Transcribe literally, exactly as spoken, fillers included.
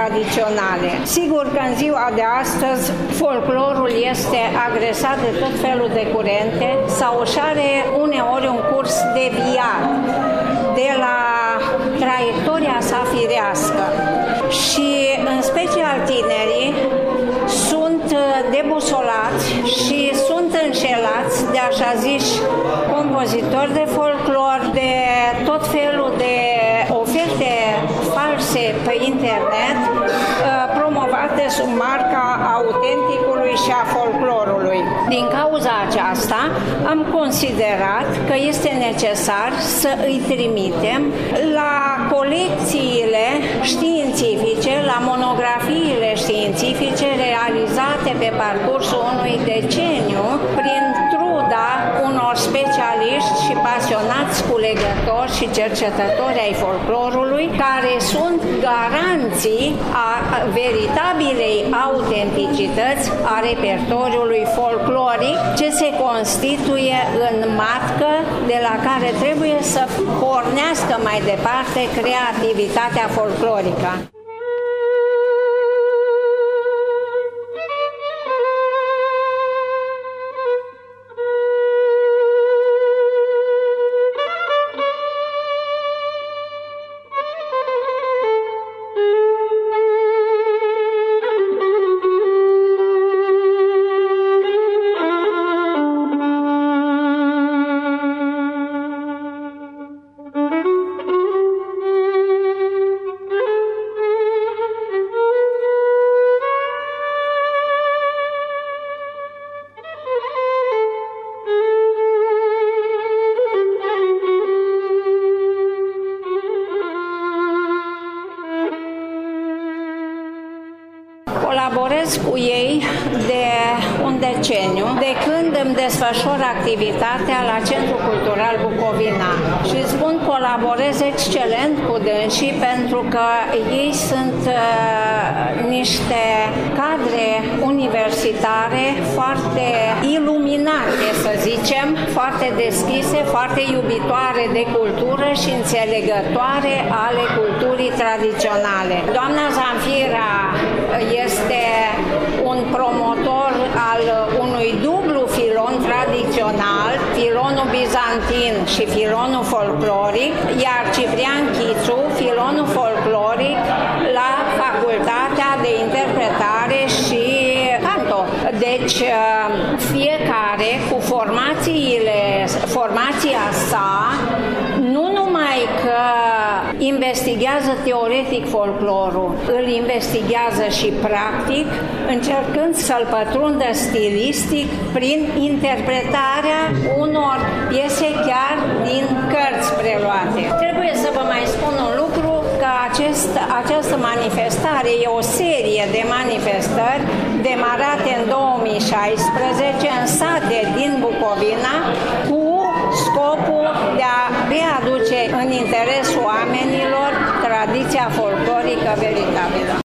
tradiționale. Sigur că în ziua de astăzi folclorul este agresat de tot felul de curente sau își are uneori un curs deviat de la traiectoria sa firească și în special tinerii sunt debusolați și sunt înșelați de așa ziși compozitori de folclor, de tot felul de oferte false pe internet promovate sub marca autenticului și a folclorului. Din cauza aceasta am considerat că este necesar să îi trimitem la colecțiile științifice, la monografiile științifice realizate pe parcursul unui deceniu prin truda unor specialiști și pasionați culegători și cercetători ai folclorului, care sunt garanții a veritabilei autenticități a repertoriului folcloric, ce se constituie în matcă de la care trebuie să pornească mai departe creativitatea folclorică. Colaborez cu ei de un deceniu, de când îmi desfășor activitatea la Centrul Cultural Bucovina. Și spun colaborez excelent cu dânsii pentru că ei sunt uh, niște cadre universitare foarte iluminate, să zicem, foarte deschise, foarte iubitoare de cultură și înțelegătoare ale culturii tradiționale. Doamna Zanfira este un promotor al unui dublu filon tradițional, filonul bizantin și filonul folcloric, iar Ciprian Chițu, filonul folcloric la Facultatea de Interpretare și Canto. Deci fiecare cu formațiile, formația sa, nu numai că investigează teoretic folclorul, îl investigează și practic, încercând să-l pătrundă stilistic prin interpretarea unor piese chiar din cărți preluate. Trebuie să vă mai spun un lucru, că acest, această manifestare e o serie de manifestări demarate în două mii șaisprezece în sate din Bucovina cu scopul de a readuce în interesul oamenilor tradiția folclorică veritabilă.